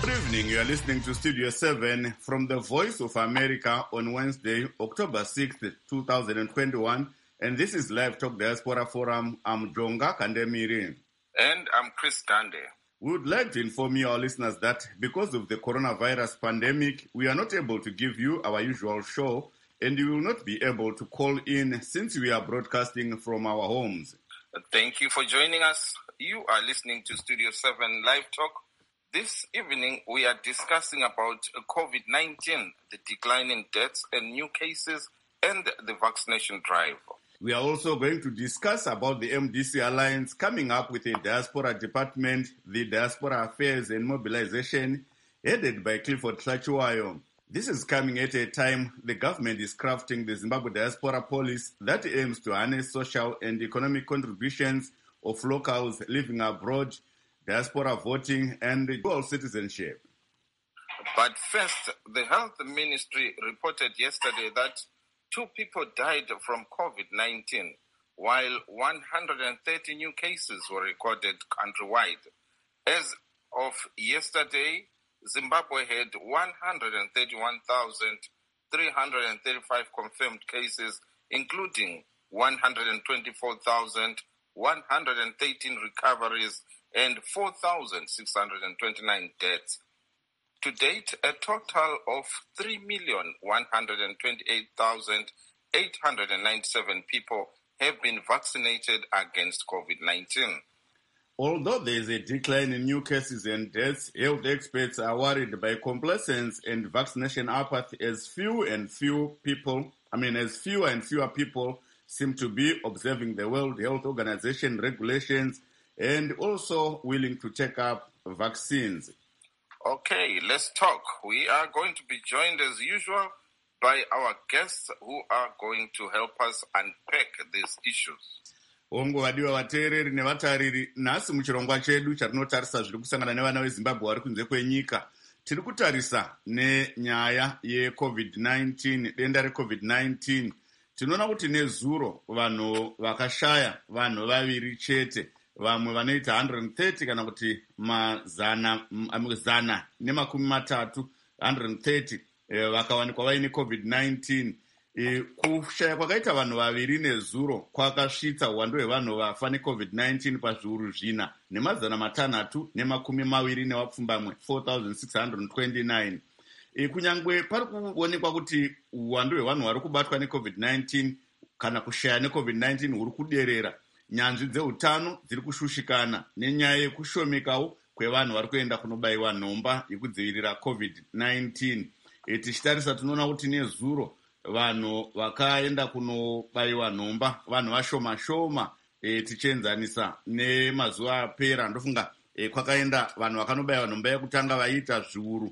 Good evening. You are listening to Studio 7 from the Voice of America on Wednesday, October 6th, 2021. And this is Live Talk Diaspora Forum. I'm Jonga Kandemiri. And I'm Chris Dande. We would like to inform you, our listeners, that because of the coronavirus pandemic, we are not able to give you our usual show, and you will not be able to call in since we are broadcasting from our homes. Thank you for joining us. You are listening to Studio 7 Live Talk. This evening, we are discussing about COVID-19, the decline in deaths and new cases, and the vaccination drive. We are also going to discuss about the MDC Alliance coming up with a diaspora department, the Diaspora Affairs and Mobilization, headed by Clifford Tlachuayo. This is coming at a time the government is crafting the Zimbabwe Diaspora Policy that aims to harness social and economic contributions of locals living abroad, diaspora voting, and dual citizenship. But first, the Health Ministry reported yesterday that 2 people died from COVID-19, while 130 new cases were recorded countrywide. As of yesterday, Zimbabwe had 131,335 confirmed cases, including 124,113 recoveries and 4,629 deaths. To date, a total of 3,128,897 people have been vaccinated against COVID-19. Although there is a decline in new cases and deaths, health experts are worried by complacence and vaccination apathy as fewer and fewer people seem to be observing the World Health Organization regulations and also willing to take up vaccines. Okay, let's talk. We are going to be joined as usual by our guests who are going to help us unpack these issues. Ongo vadiwa vateereri nevatariri, nhasi muchirongwa chedu chatinotarisa zviri kusangana nevana veZimbabwe vari kunze kwenyika. Tiri kutarisa nenyaya yeCovid-19, denda reCovid-19. Tinoona kuti nezuro vanhu vakashaya, vanhu vaviri chete, vamwe vanoita 130 kana kuti zana nemakumi matatu, 130 vakawanikwa vaine COVID-19. Kushaya kwakaita vanhu vaviri nezuro kwakasvitsa uwandu hwevanhu vafa neCovid-19 pazviuru zvina nemazana matanhatu nemakumi maviri nevapfumbamwe 4,629. Kunyangwe pari kuonekwa kuti uwandu hwevanhu vari kubatwa neCovid-19 kana kushaya neCovid-19 huri kuderera, nyanzvi dzeutano dziri kushushikana nenyaya yekushomekawo kwevanhu vari kuenda kunobayiwa nhomba yekudzivirira COVID-19. Tichitarisa tinoona kuti nezuro vanhu vakaenda kunobayiwa nhomba vanhu vashoma-shoma. Tichienzanisa nemazuva apera, ndofunga kwakaenda vanhu vakanobayiwa nhomba yekutanga vaiita zviuru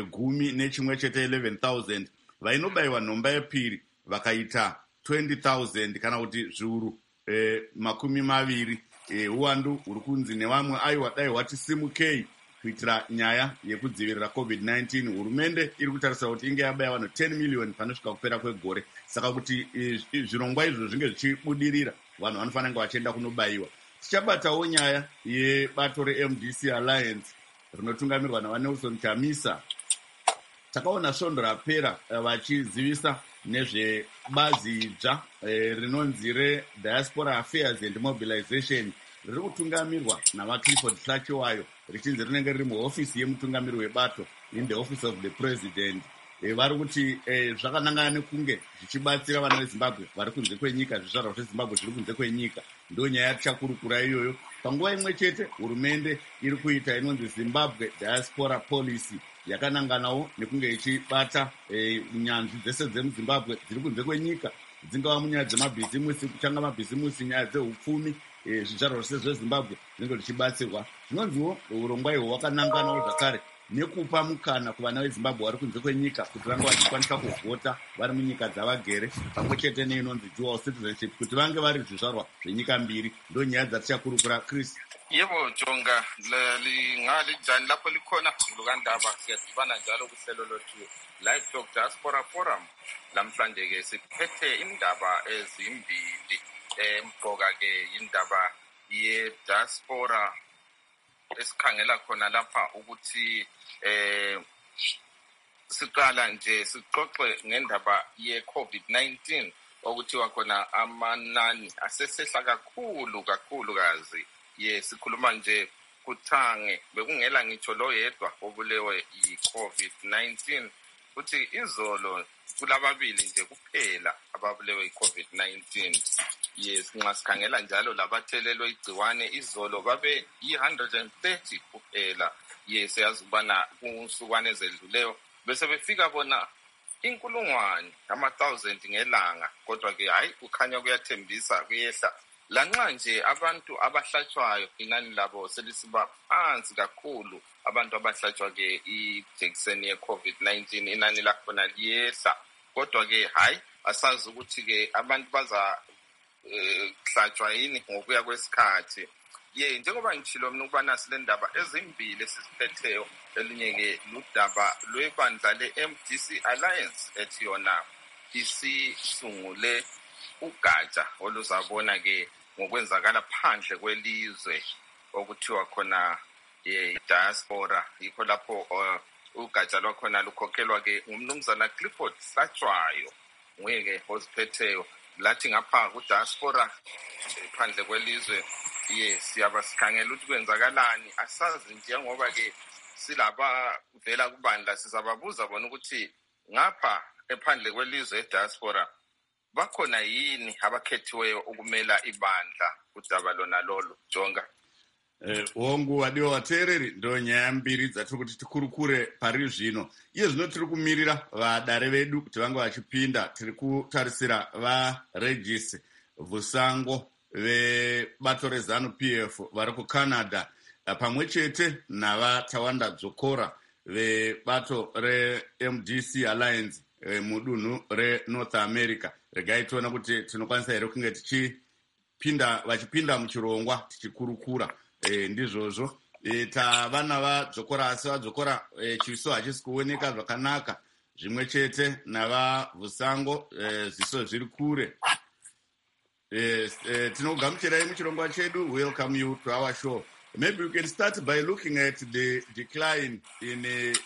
11,000, vainobayiwa nhomba yepiri vakaita 20,000 kana kuti zviuru 20. Uwandu huri kunzi nevamwe aiwa dai hwatisimukei kuitira nyaya yekudzivirira COVID-19. Hurumende iri kutarisa kuti inge yabaya vanhu 10 million panosvika kupera kwegore. Saka kuti zvirongwa izvo zvinge zvichibudirira, vanhu vanofanira kunge vachienda kunobayiwa. Tichabatawo nyaya yebato reMDC Alliance rinotungamirwa naVanelson Chamisa. Takaona svondo rapera vachizivisa nezvebazi dzva rinonzi reDiaspora Affairs and Mobilization riri kutungamirwa navaClifford Tlachuayo, richinzi rinenge riri muhofisi yemutungamiri webato in the office of the president. Vari kuti zvakanangana nekunge zvichibatsira vana veZimbabwe vari kunze kwenyika, zvizvarwa zveZimbabwe zviri kunze kwenyika. Ndo nyaya yatichakurukura iyoyo. Panguva imwe chete hurumende iri kuita inonzi Zimbabwe Diaspora Policy, yakananganawo nekunge ichibata nyanzvi dzese dzemuZimbabwe dziri kunze kwenyika, dzingava munyaya dzemabhizimusi, kuchanga mabhizimusi, nyaya dzehupfumi, zvizvarwa zvese zveZimbabwe zvinenge zvichibatsirwa. Zvinonziwo urongwa ihwo wakananganawo zvakare nekupa mukana kuvana veZimbabwe vari kunze kwenyika kuti vange vachikwanisa kuvhota vari munyika dzavagere, pamwe chete neinonzi dual citizenship, kuti vange vari zvizvarwa zvenyika mbiri. Ndo nyaya dzatichakurukura. Chris. Yebo Jonga, lingalijani lapho likhona lukandaba siyadibana njalo kuhlelo lothu Live Talk Diaspora Forum. Namhlanje ke siphethe indaba ezimbili, emqoka ke indaba ye diaspora esikhangela khona lapha ukuthi siqala nje sixoxe ngendaba ye-COVID-19 okuthiwa khona amanani asesehla kakhulukazi. Sikhuluma nje kuthange bekungela ngitsho lo yedwa obulewe yi-COVID-19 ukuthi izolo kulababili nje kuphela ababulewe yi-COVID-19. Nxa sikhangela njalo labathelelwe igciwane izolo babe yi-130 kuphela. Siyazi ukubana kunsukwane ezedluleyo bese befika bona 1,000 ngelanga, kodwa-ke hayi kukhanya kuyathembisa kuyehla. Lanxa nje abantu abahlatshwayo inani labo selisiba phansi kakhulu, abantu abahlatshwa-ke ijekiseni ye-COVID-19 inani lakhona liyehla, kodwa-ke hayi asazi ukuthi-ke abantu bazahlatshwa yini ngokuya kwesikhathi. Njengoba ngitshilo mina ukubana sile ndaba ezimbili esiziphetheyo, elinye-ke ludaba lwebandla le-MDC Alliance ethi yona isisungule ugatsha oluzabona-ke ngokwenzakala phandle kwelizwe okuthiwa khona diaspora. Yikho lapho ugatsha lwakhona lukhokhelwa-ke ngumnumzana Clifford Hlatshwayo, nguye-ke oziphetheyo. Lathi ngapha kudiaspora phandle kwelizwe siyaba sikhangela ukuthi kwenzakalani, asazi njengoba-ke silaba vela kubandla sizababuza bona ukuthi ngapha ephandle kwelizwe ediaspora bakhona yini abakhethiweyo ukumela ibandla kudaba lona lolo. Jonga hongu wadiwa vateereri, ndo nyaya mbiri dzatiri kuti tikurukure pari zvino. Iye zvino tiri kumirira vadare vedu kuti vange vachipinda. Tiri kutarisira vaRegis Vusango vebato reZANU-PF vari kuCanada, pamwe chete navaTawanda Dzokora vebato reMDC Alliance mudunhu reNorth America. Regai tiona kuti tinokwanisa here kunge vachipinda muchirongwa tichikurukura. Ndizvozvo tavana vadzokora, asi vadzokora chiso hachisi kuoneka zvakanaka, zvimwe chete navaVusango ziso zviri kure. Tinogamuchirai muchirongwa chedu. Welcome you to our show. Maybe we can start by looking at the decline in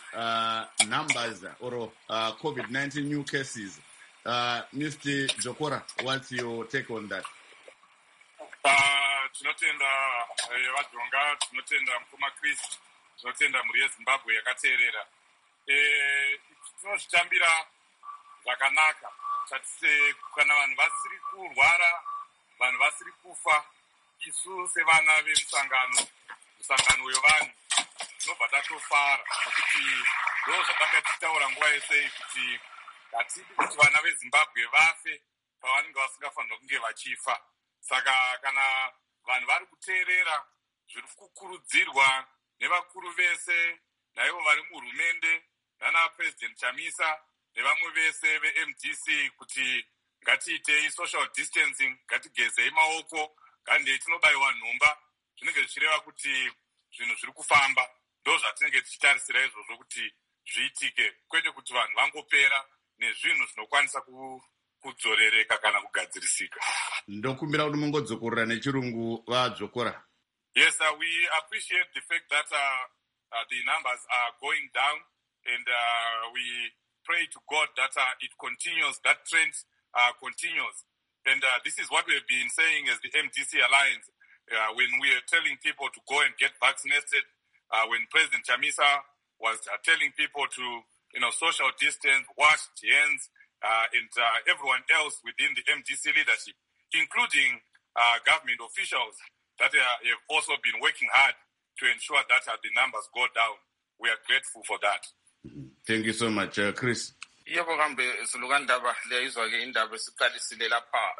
numbers or COVID-19 new cases. Mr. Dzokora, what's your take on that? Tinotenda vaDzonga, tinotenda mukoma Chris, tinotenda mhuri yeZimbabwe yakateerera. Tinozvitambira zvakanaka chatise kana vanhu vasiri kurwara, vanhu vasiri kufa, isu sevana vemusangano wevanhu tinobva tatofara, nokuti ndo zvakanga tichitaura nguva yese kuti hatidi kuti vana veZimbabwe vafe pavanenge vasingafanirwa kunge vachifa. Saka kana vanhu vari kuteerera zviri kukurudzirwa nevakuru vese, naivo vari muhurumende nana President Chamisa nevamwe vese veMDC kuti ngatiitei social distancing, ngatigezei maoko, ngandei tinobayiwa nhomba, zvinenge zvichireva kuti zvinhu zviri kufamba. Ndo zvatinenge tichitarisira izvozvo kuti zviitike, kwete kuti vanhu vangopera nezvinhu zvinokwanisa kudzorereka kana kugadzirisika. Ndokumbira kuti mungodzokorera nechirungu vaDzokora. Yes, we appreciate the fact that the numbers are going down, and we pray to God that it continues, that trend continues. And this is what we have been saying as the MDC Alliance when we are telling people to go and get vaccinated, when President Chamisa was telling people to, social distance, wash hands, and everyone else within the MDC leadership, including government officials that have also been working hard to ensure that the numbers go down. We are grateful for that. Thank you so much, Chris. Yebo kambe silukandaba leyizwa-ke indaba esiqalisile lapha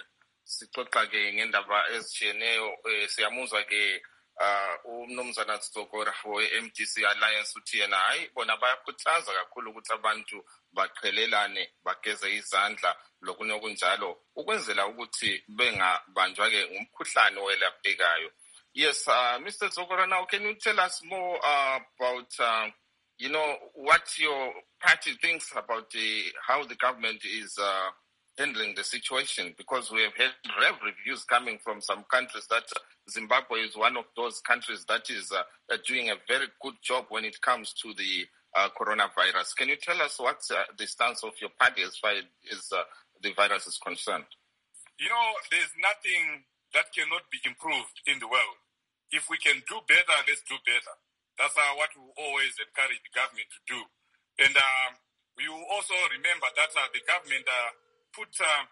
sixoxa-ke ngendaba ezitshiyeneyo. Siyamuzwa-ke umnumzana Dzokora we-MDC Alliance uthi yena hayi bona bayakhuthaza kakhulu ukuthi abantu baqhelelane, bageze izandla lokunye okunjalo ukwenzela ukuthi bengabanjwa-ke ngumkhuhlane owelaphekayo. Yes, Mr. Dzokora, now can you tell us more about what your party thinks about how the government is handling the situation? Because we have had reviews coming from some countries that Zimbabwe is one of those countries that is doing a very good job when it comes to the coronavirus. Can you tell us what's the stance of your party as far as the virus is concerned? There's nothing that cannot be improved in the world. If we can do better, let's do better. That's what we always encourage the government to do. And we will also remember that the government put,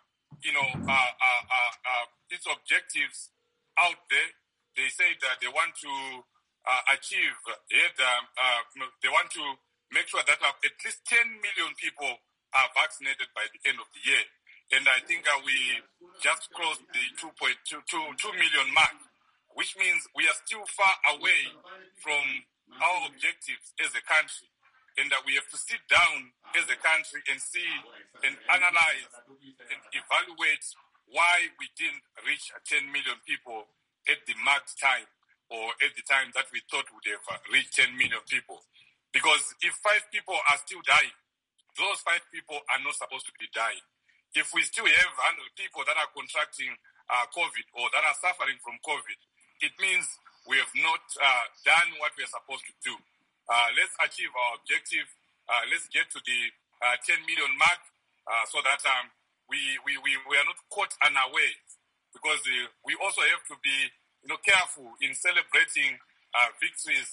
its objectives out there. They say that they want to achieve it. They want to make sure that at least 10 million people are vaccinated by the end of the year. And I think we just crossed the 2 million mark, which means we are still far away from our objectives as a country. And we have to sit down as a country and see and analyze and evaluate why we didn't reach 10 million people at the marked time, or at the time that we thought would have reached 10 million people. Because if 5 people are still dying, those 5 people are not supposed to be dying. If we still have 100 people that are contracting COVID or that are suffering from COVID, it means we have not done what we are supposed to do. Let's achieve our objective. Let's get to the 10 million mark so that we are not caught unawares. Because we also have to be careful in celebrating victories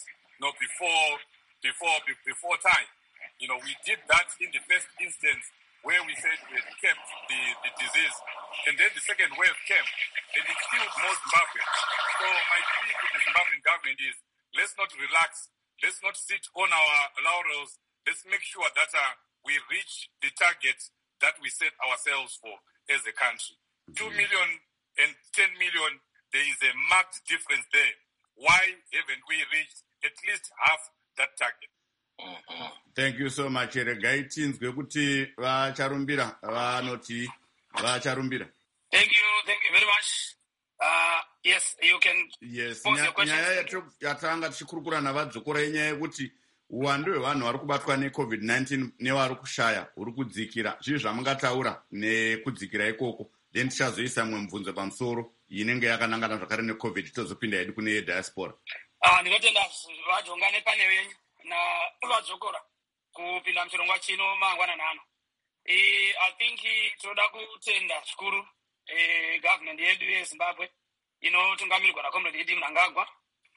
before time. We did that in the first instance where we said we had kept the disease, and then the second wave came and it killed most Zimbabweans. So my plea to the Zimbabwean government is, let's not relax, let's not sit on our laurels, let's make sure that we reach the target that we set ourselves for as a country. 2 million and 10 million, there is a marked difference there. Why haven't we reached at least half that target? Thank you so much. Regai tinzwe kuti vacharumbira vanoti vacharumbira. Thank you very much. Yes, you can. Yes, pose your question. nyaya yatanga tichikurukura navadzokora inyaya yekuti uwandu hwevanhu vari kubatwa neCovid-19 nevari kushaya huri kudzikira. Zvii zvamungataura nekudzikira ikoko, then tichazoisa mumwe mubvunzo pamusoro inenge yakanangana zvakare neCovid, tozopinda hedu kune diaspora. Ndinotenda vajongane pane venyu navadzokora kupinda muchirongwa chino mangwana nano. I think tinoda kutenda zvikuru government yedu yeZimbabwe inotungamirirwa naComrade Eddie Mnangagwa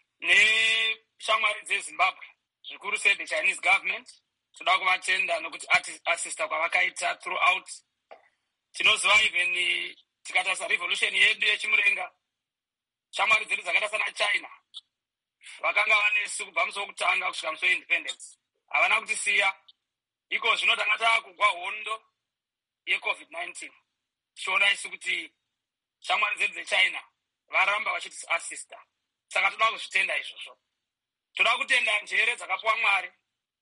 neshamwari dzeZimbabwe, zvikuru sei the Chinese government. Tinoda kuvatenda nokuti assista kwavakaita throughout. Tinoziva even tikatarisa revolution yedu yechimurenga, shamwari dzedu dzakaita sana China vakanga vanesu kubva musi wokutanga kusvika musi weindependence, havana kutisiya. Iko zvino tanga taakugwa hondo yeCovid-19, tichiona isu kuti shamwari dzedu dzeChina varamba vachitiasista. Saka toda kuzvitenda izvozvo. Toda kutenda njere dzakapuwa Mwari,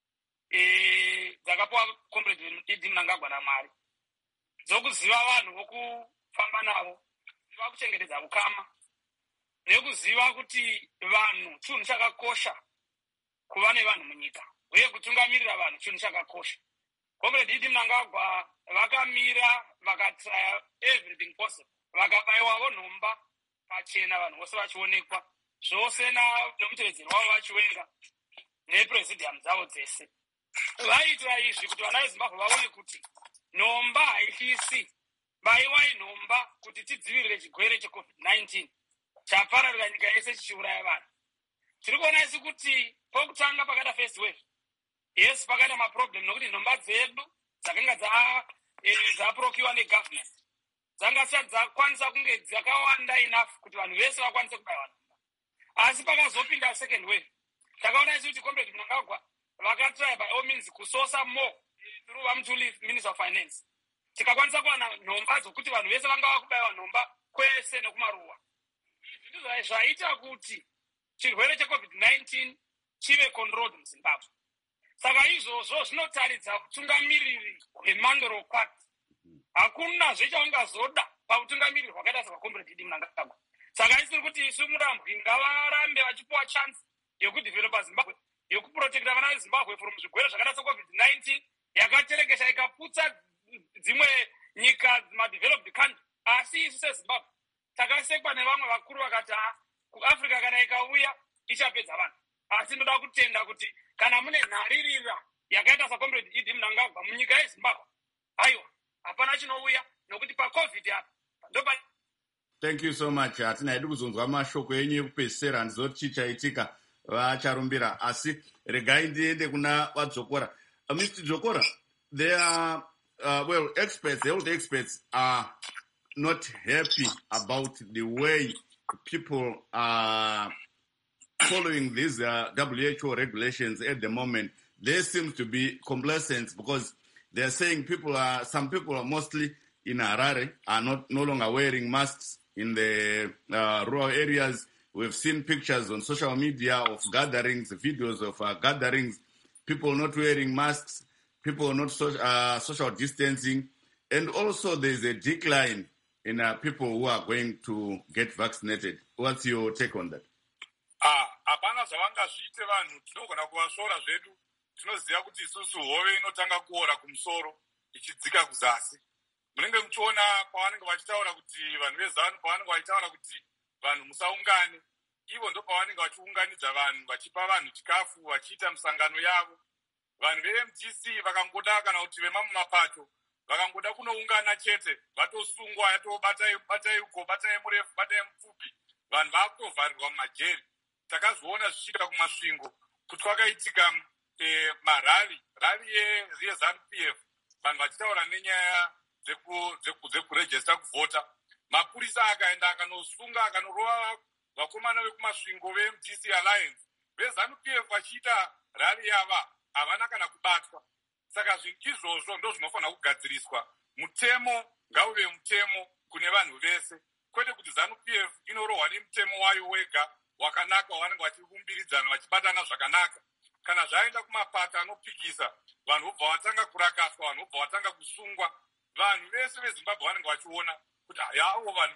dzakapuwa Comrade Eddie Mnangagwa naMwari, dzokuziva vanhu vokufamba navo, kuziva kuchengetedza ukama, nekuziva kuti vanhu chinhu chakakosha kuva nevanhu munyika, uye kutungamirira vanhu chinhu chakakosha. Comrade Eddie Mnangagwa vakamira vakatry everything possible, vakabayiwawo nhomba pachena, vanhu vose vachionekwa, zvose nomutevedzeri wavo vachiwenga nepresidium dzavo dzese. Vaitira izvi kuti vana veZimbabwe vaone kuti nhomba haifisi, bayiwai nhomba kuti tidzivirire chigwere cheCovid-19 chapararira nyika yese chichiuraya vanhu. Tiri kuona isi kuti pokutanga pakada first wave, yes, pakada maproblem nokuti nhomba dzedu dzakanga dzaprokiwa negovernment dzanga dzisati dzakwanisa kunge dzakawanda enough kuti vanhu vese vakwanise kubayiwa nhomba. Asi pakazopinda second wave, takaona isi kuti Comrade Mnangagwa vakatry by all means kusosa more through Vamtuli, Minister of Finance. Tikakwanisa kuwana nhomba dzokuti vanhu vese vanga vakubayiwa nhomba kwese nekumaruwa. Izvi zvaita kuti chirwere cheCovid-19 chive controlled muZimbabwe. Saka izvozvo zvinotaridza utungamiriri hwemandorokwati. Hakuna zvechaungazoda pautungamiriri hwakaita sakaComrade Eddie Mnangagwa. Saka isiri kuti isu murambwi ngavarambe vachipuwa chance yekudevelopa Zimbabwe, yekuprotecta vana veZimbabwe from zvirwere zvakaita seCovid-19 yakaterekesha ikaputsa dzimwe nyika madeveloped country. Asi isu seZimbabwe takasekwa nevamwe vakuru vakati kuAfrica kana ikauya ichapedza vanhu. Asi ndoda kutenda kuti kana mune nharirira yakaita saComrade Idi Mnangagwa munyika yeZimbabwe, aiwa hapana chinouya nokuti paCovid apa ndopa. Thank you so much. Hatina hedu kuzonzwa mashoko enyu ekupedzisira, handizoti chichaitika vacharumbira, asi regai ndiende kuna vadzokora. Mr. Dzokora, they are health experts are not happy about the way people are following these WHO regulations at the moment. They seem to be complacent because they are saying some people are mostly in Harare are no longer wearing masks in the rural areas. We've seen pictures on social media of gatherings, videos of gatherings, people not wearing masks, people not social distancing, and also there's a decline in people who are going to get vaccinated. What's your take on that? Hapana zvavangazviite vanhu, tinogona kuvashora zvedu. Tinoziva kuti isusu hove inotanga kuora kumusoro ichidzika kuzasi. Munenge muchiona pavanenge vachitaura kuti vanhu vezanu pavanenge vachitaura kuti vanhu musaungane, ivo ndo pavanenge vachiunganidza vanhu vachipa vanhu chikafu vachiita misangano yavo. Vanhu veMDC vakangoda kana kuti vemamumapato vakangoda kunoungana chete vatosungwa batai uko batai murefu batai mupfupi, vanhu vakutovharirwa mumajeri. Takazviona zvichida kumasvingo kuti kwakaitika marali yeZANU-PF, vanhu vachitaura nenyaya dzekurejista kuvhota. Mapurisa akaenda akanosunga akanorova vakomana vekumasvingo veMDC Alliance. VeZANU-PF vachiita rali yava havana kana kubatwa. Saka zvinhu izvozvo ndo zvinofanira kugadziriswa. Mutemo ngauve mutemo kune vanhu vese, kwete kuti ZANU-PF inorohwa nemutemo wayo wega wakanaka wavanenge vachirumbiridzana vachibatana zvakanaka. Kana zvaenda kumapata anopikisa, vanhu vobva vatanga kurakaswa, vanhu vobva vatanga kusungwa. Vanhu vese veZimbabwe vanenge vachiona kuti yavo vanhu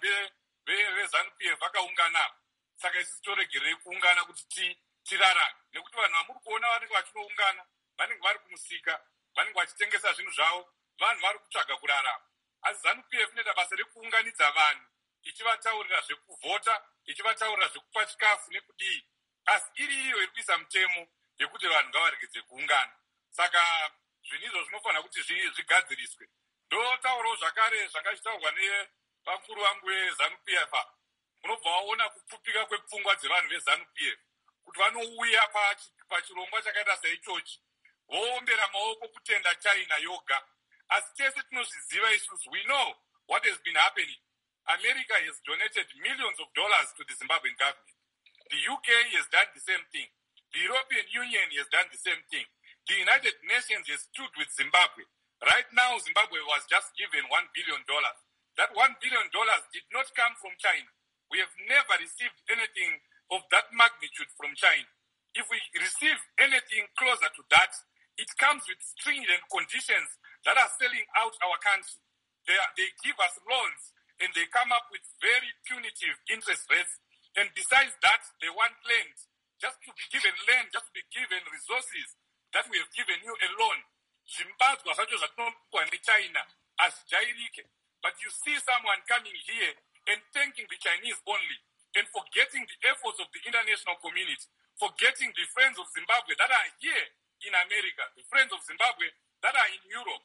veZANU-PF vakaungana. Saka isusu toregerei kuungana kuti tirarame, nekuti vanhu vamuri kuona vanenge vachinoungana vanenge vari kumusika, vanenge vachitengesa zvinhu zvavo, vanhu vari kutsvaga kurarama. Asi ZANU-PF inoita basa rekuunganidza vanhu, ichivataurira zvekuvhota, ichivataurira zvekupa chikafu nekudii. Asi iri iyo iri kuisa mutemo yekuti vanhu ngavaregedze kuungana. Saka zvinhu izvo zvinofanira kuti zvigadziriswe. Ndotaurawo zvakare zvakachitaurwa nevakuru vangu veZANU-PF. Munobva waona kupfupika kwepfungwa dzevanhu veZANU-PF kuti vanouya pachirongwa chakaita saichochi voombera maoko kutenda China yoga. Asi tese tinozviziva isusu. We know what has been happening. America has donated millions of dollars to the Zimbabwean government. The UK has done the same thing. The European Union has done the same thing. The United Nations has stood with Zimbabwe. Right now, Zimbabwe was just given $1 billion. That $1 billion did not come from China. We have never received anything of that magnitude from China. If we receive anything closer to that, it comes with stringent conditions that are selling out our country. They give us loans and they come up with very punitive interest rates. And besides that, they want land. Just to be given land, just to be given resources that we have given you alone. Zimbabwe zvacho zvatinopiwa neChina hazvijairike. But you see someone coming here and thanking the Chinese only and forgetting the efforts of the international community, forgetting the friends of Zimbabwe that are here in America, the friends of Zimbabwe that are in Europe.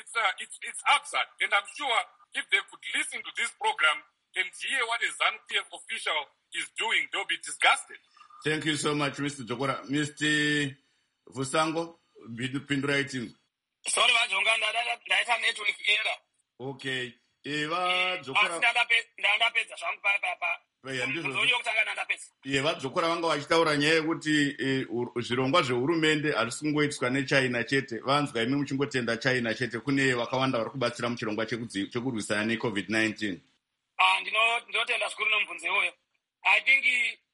It's absurd. And I'm sure if they could listen to this program and hear what a ZANU-PF official is doing, they'll be disgusted. Thank you so much, Mr. Dzokora. Mr. Vusango, pindura itingu. Sorry, vajonga ndaita network error. Okay. Vadzokora ndandapedza zvangu papa. Ndizvo kutanga ndandapedza. Vadzokora vanga vachitaura nyaya yekuti zvirongwa zvehurumende hazvisi kungoitwa neChina chete. Vanzwa imi muchingotenda China chete, kune vakawanda vari kubatsira muchirongwa chekurwisana neCovid-19. Ndinotenda zvikuru nomubvunzo iwoyo. I think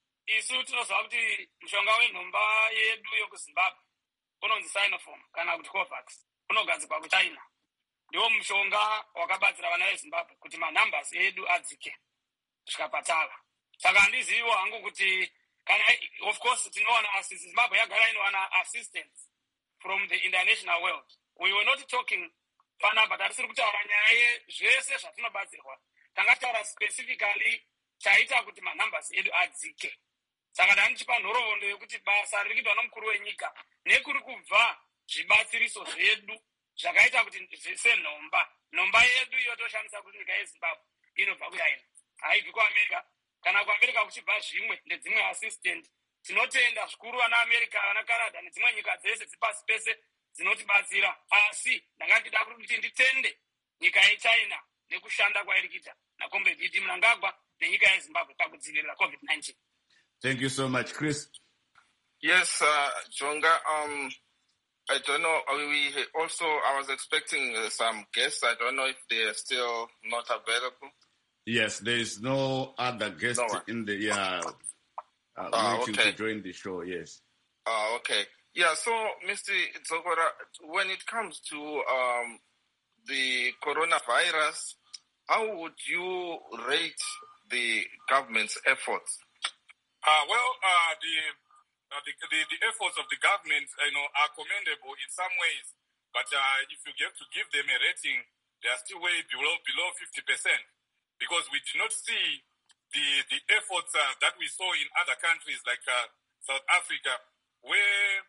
isu tinoziva kuti mushonga wenhomba yedu yokuZimbabwe unonzi Sinopharm kana kuti Covax unogadzirwa kuChina. Ndiwo mushonga wakabatsira vana veZimbabwe kuti manumbers edu adzike kusvika patava. Saka handiziviwo hangu kuti kana of course tinowana Zimbabwe yagara inowana assistance from the international world. We were not talking panapa tarisiri kutaura nyaya yezvese zvatinobatsirwa. Tanga taura specifically chaita kuti manumbers edu adzike. Saka ndanichipa nhoroondo yekuti basa riri kuitwa nomukuru wenyika nekuri kubva zvibatsiriso zvedu zvakaita kuti senhomba yedu yotoshandisa kuti nyika yeZimbabwe inobva kuyaina haibvi kuAmerica kana kuAmerica kuchibva zvimwe nedzimwe assistant. Tinotenda zvikuru vana America, vana Canada nedzimwe nyika dzese dzipasi pese dzinotibatsira, asi ndanga ndida kuti nditende nyika yeChina nekushanda kwairi kuita naComrade Idi Mnangagwa nenyika yeZimbabwe pakudzivirira COVID-19. Thank you so much, Chris. Yes, Jonga. I don't know. I was expecting some guests. I don't know if they are still not available. Yes, there is no other guest in the waiting to join the show. Yes. Okay. Yeah. So, Mr. Zokora, when it comes to the coronavirus, how would you rate the government's efforts? The efforts of the government, are commendable in some ways. But if you get to give them a rating, they are still way below 50%, because we do not see the efforts that we saw in other countries like South Africa, where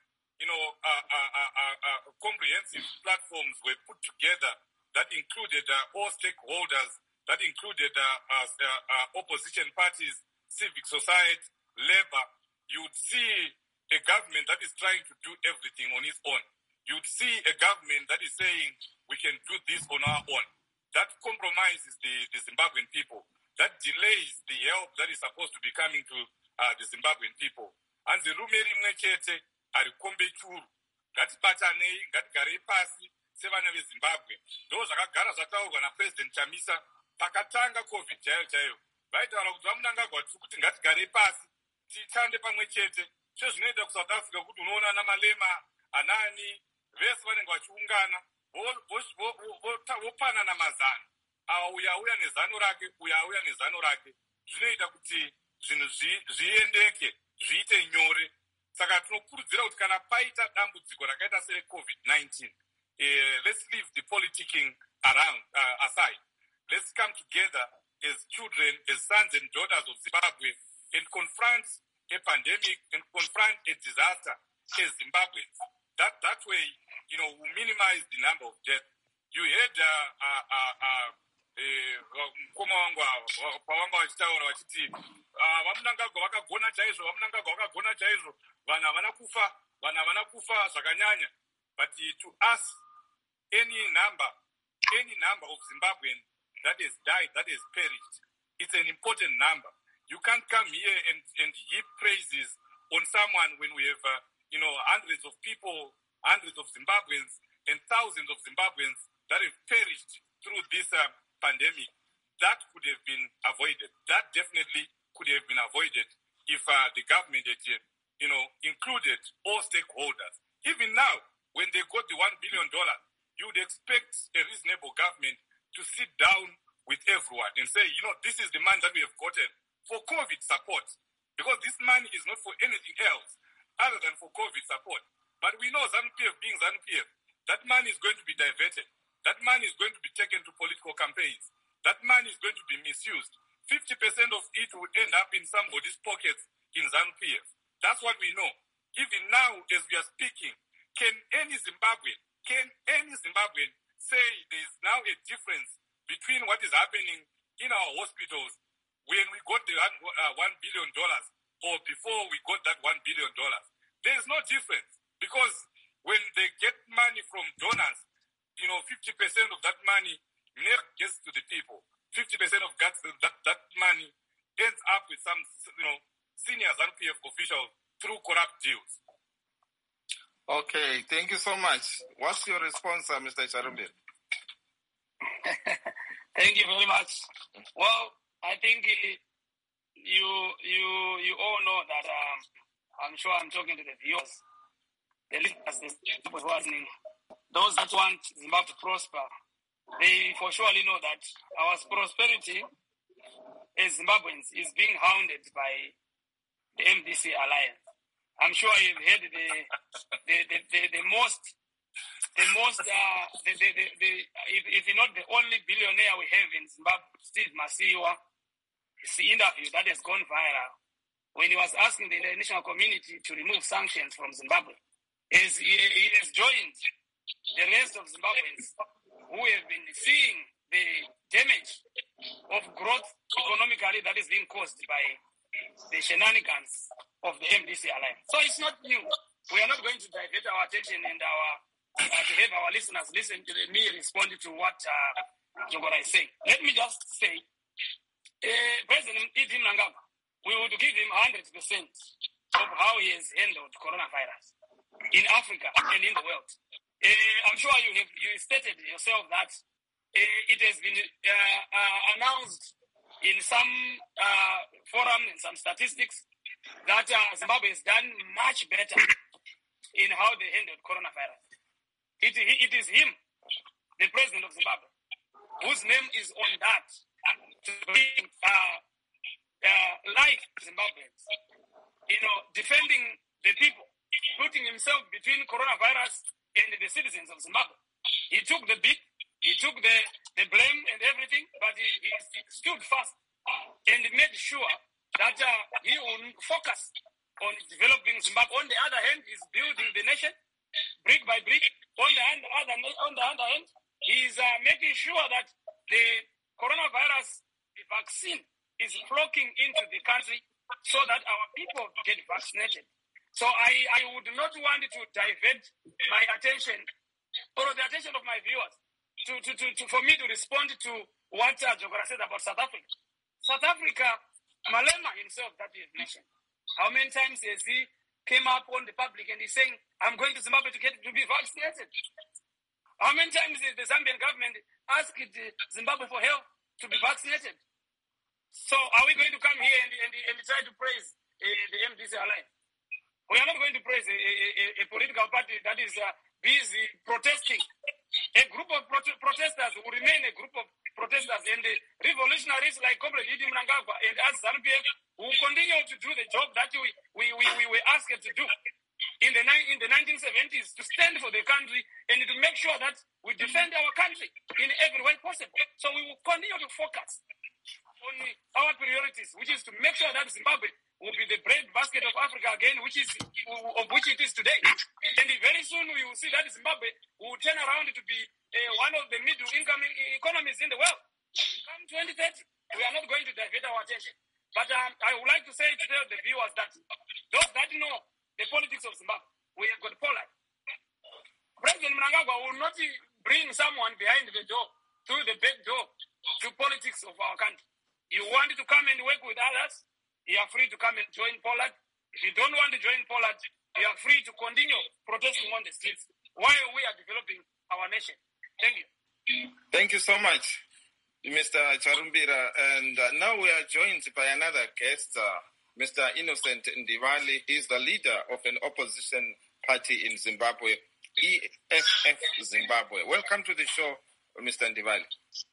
comprehensive platforms were put together that included all stakeholders, that included opposition parties, civic society, labor. You would see a government that is trying to do everything on its own. You would see a government that is saying we can do this on our own. That compromises the Zimbabwean people. That delays the help that is supposed to be coming to the Zimbabwean people. And the rumeri mwechete arikombe churu. Ngatibatanei, ngatigarei pasi sevana veZimbabwe. Ndo zvakagara zvataurwa naPresident Chamisa pakatanga COVID chaiyo. Vaitaura kuti vaMnangagwa kuti ngatigarei pasi tichande pamwe chete. Zvinoita kuSouth Africa kuti unoona ana Malema, anani vese vanenge vachiungana vopanana mazano. Uya auya nezano rake, uya auya nezano rake. Zvinoita kuti zvinhu zviendeke, zviite nyore. Saka tinokurudzira kuti kana paita dambudziko rakaita sere COVID-19, let's leave the politicking aside. Let's come together as children, as sons and daughters of Zimbabwe, and confront a pandemic and confront a disaster as Zimbabweans. That way, we minimize the number of deaths. You heard mukoma wangu pawanga vachitaura vachiti vaMnangagwa vakagona chaizvo, vaMnangagwa vakagona chaizvo, vanhu havana kufa zvakanyanya. But to us, any number of Zimbabweans that has died, that has perished, it's an important number. You can't come here and heap praises on someone when we have, hundreds of people, hundreds of Zimbabweans and thousands of Zimbabweans that have perished through this pandemic. That could have been avoided. That definitely could have been avoided if the government had, included all stakeholders. Even now, when they got the $1 billion, you would expect a reasonable government to sit down with everyone and say, this is the money that we have gotten for COVID support, because this money is not for anything else other than for COVID support. But we know ZANU-PF being ZANU-PF, that money is going to be diverted. That money is going to be taken to political campaigns. That money is going to be misused. 50% of it would end up in somebody's pockets in ZANU-PF. That's what we know. Even now, as we are speaking, can any Zimbabwean say there is now a difference between what is happening in our hospitals when we got the $1 billion or before we got that $1 billion? There is no difference, because when they get money from donors, 50% of that money never gets to the people. 50% of that money ends up with some, senior ZANU-PF officials through corrupt deals. Okay, thank you so much. What's your response, Mr. Charubir? Thank you very much. Well, I think you all know that I'm sure I'm talking to the viewers, the listeners, who are listening. Those that want Zimbabwe to prosper, they for surely know that our prosperity as Zimbabweans is being hounded by the MDC alliance. I'm sure you've heard the most the most, if not the only billionaire we have in Zimbabwe, Steve Masiwa, the interview that has gone viral when he was asking the international community to remove sanctions from Zimbabwe. He has joined the rest of Zimbabweans who have been seeing the damage of growth economically that is being caused by the shenanigans of the MDC alliance. So it's not new. We are not going to divert our attention and to have our listeners listen to me respond to what Jogora is saying. Let me just say, President Idi Mnangagwa, we would give him 100% of how he has handled coronavirus in Africa and in the world. I'm sure you stated yourself that it has been announced in some forum and some statistics that Zimbabwe has done much better in how they handled coronavirus. It is him, the president of Zimbabwe, whose name is on that to bring like Zimbabweans, defending the people, putting himself between coronavirus and the citizens of Zimbabwe. He took the beat, he took the blame and everything, but he stood fast and made sure that he will focus on developing Zimbabwe. On the other hand, he's building the nation brick by brick. On the other hand, he's making sure that the coronavirus vaccine is flocking into the country so that our people get vaccinated. So I would not want to divert my attention or the attention of my viewers for me to respond to what Jogora said about South Africa. South Africa, Malema himself that he has mentioned, how many times has he came up on the public and he's saying, I'm going to Zimbabwe to be vaccinated? How many times has the Zambian government asked Zimbabwe for help to be vaccinated? So are we going to come here and try to praise the MDC alliance? We are not going to praise a political party that is busy protesting. A group of protesters will remain a group of protesters, and the revolutionaries like Comrade Idi Mnangagwa and us ZANU-PF will continue to do the job that we were asked to do in the 1970s, to stand for the country and to make sure that we defend our country in every way possible. So we will continue to focus on our priorities, which is to make sure that Zimbabwe will be the breadbasket of Africa again, which it is today. And very soon we will see that Zimbabwe will turn around to be one of the middle-income economies in the world. Come 2030, we are not going to divert our attention. But I would like to say to tell the viewers that those that know the politics of Zimbabwe, we have got Poland. President Mnangagwa will not bring someone behind the door, through the back door, to politics of our country. You want to come and work with others, you are free to come and join Poland. If you don't want to join Poland, you are free to continue protesting on the streets while we are developing our nation. Thank you. Thank you so much, Mr. Charumbira. And now we are joined by another guest, Mr. Innocent Ndivali. He's the leader of an opposition party in Zimbabwe, EFF Zimbabwe. Welcome to the show, Mr. Ndivali.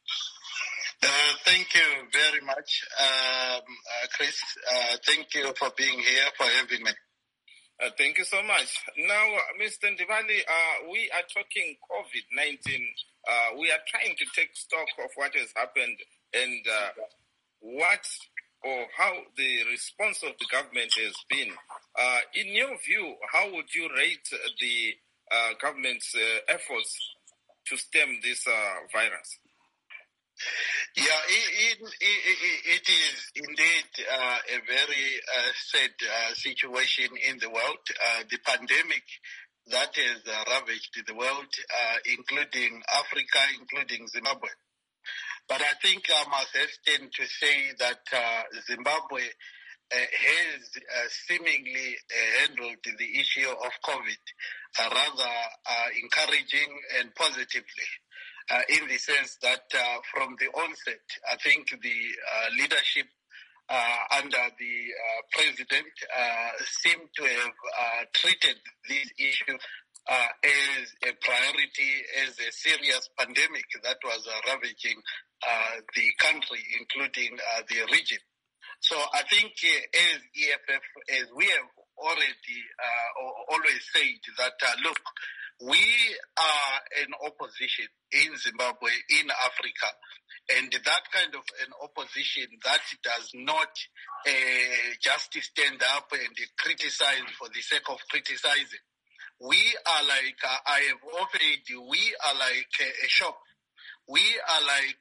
Thank you very much, Chris. Thank you for being here, for having me. Thank you so much. Now, Mr. Ndivali, we are talking COVID-19. We are trying to take stock of what has happened and what or how the response of the government has been. In your view, how would you rate the government's efforts to stem this virus? Yeah, it is indeed a very sad situation in the world. The pandemic that has ravaged the world, including Africa, including Zimbabwe. But I think I must hasten to say that Zimbabwe has seemingly handled the issue of COVID rather encouraging and positively. In the sense that from the onset, I think the leadership under the president seemed to have treated this issue as a priority, as a serious pandemic that was ravaging the country, including the region. So I think as EFF, as we have already always said that, look, we are an opposition in Zimbabwe, in Africa, and that kind of an opposition that does not just stand up and criticize for the sake of criticizing. We are like, I have offered you, we are like a shop. We are like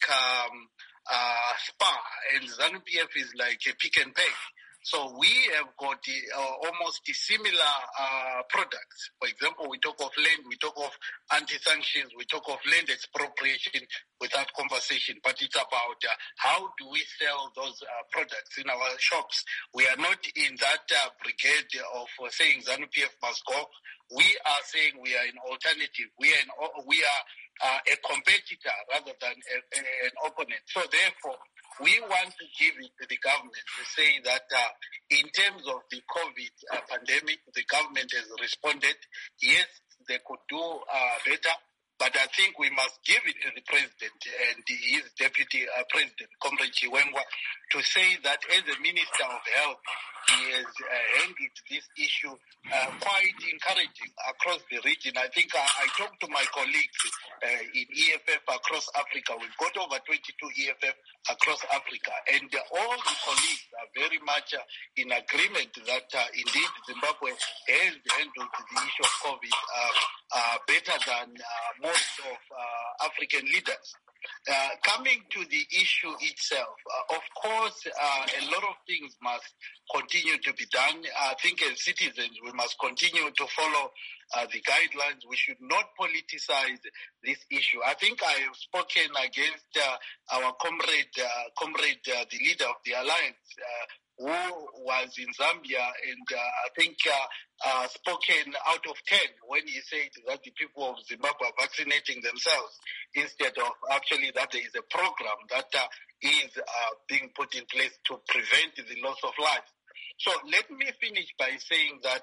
Spar, and ZANU-PF is like a Pick and Pay. So we have got almost similar products. For example, we talk of land, we talk of anti-sanctions, we talk of land expropriation without conversation. But it's about how do we sell those products in our shops. We are not in that brigade of saying ZANU-PF must go. We are saying we are an alternative. We are a competitor rather than an opponent. So therefore, we want to give it to the government to say that in terms of the COVID pandemic, the government has responded. Yes, they could do better, but I think we must give it to the president and his deputy president, Comrade Chiwengwa, to say that as a minister of health, he has handled this issue quite encouraging across the region. I think I talked to my colleagues in EFF across Africa. We've got over 22 EFF across Africa, and all the colleagues are very much in agreement that indeed Zimbabwe has handled the issue of COVID better than most of African leaders. Coming to the issue itself, of course, a lot of things must continue to be done. I think as citizens, we must continue to follow the guidelines. We should not politicize this issue. I think I have spoken against our comrade, the leader of the alliance, who was in Zambia, and I think spoken out of 10 when he said that the people of Zimbabwe are vaccinating themselves instead of actually that there is a program that is being put in place to prevent the loss of life. So let me finish by saying that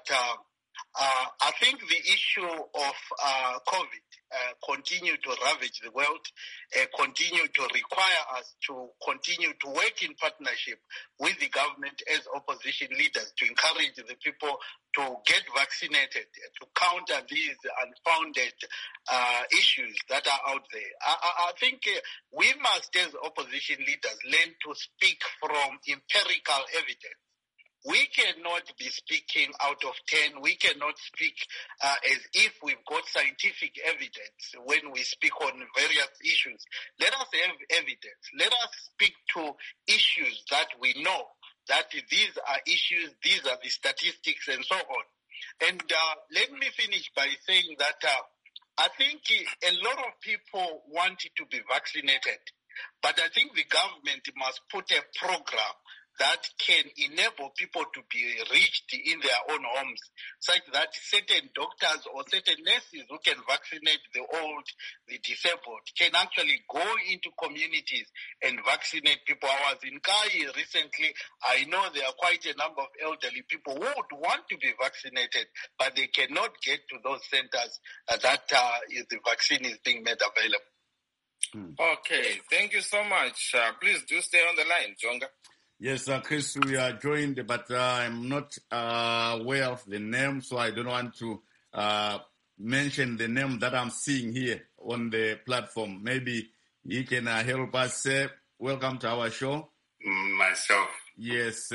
I think the issue of COVID continue to ravage the world, continue to require us to continue to work in partnership with the government as opposition leaders to encourage the people to get vaccinated, to counter these unfounded issues that are out there. I think we must, as opposition leaders, learn to speak from empirical evidence. We cannot be speaking out of 10. We cannot speak as if we've got scientific evidence when we speak on various issues. Let us have evidence. Let us speak to issues that we know, that these are issues, these are the statistics, and so on. And let me finish by saying that I think a lot of people wanted to be vaccinated, but I think the government must put a program that can enable people to be reached in their own homes, such that certain doctors or certain nurses who can vaccinate the old, the disabled, can actually go into communities and vaccinate people. I was in Kai recently. I know there are quite a number of elderly people who would want to be vaccinated, but they cannot get to those centers that the vaccine is being made available. Okay, thank you so much. Please do stay on the line, Jonga. Yes, Chris, we are joined, but I'm not aware of the name, so I don't want to mention the name that I'm seeing here on the platform. Maybe he can help us. Welcome to our show. Myself. Yes.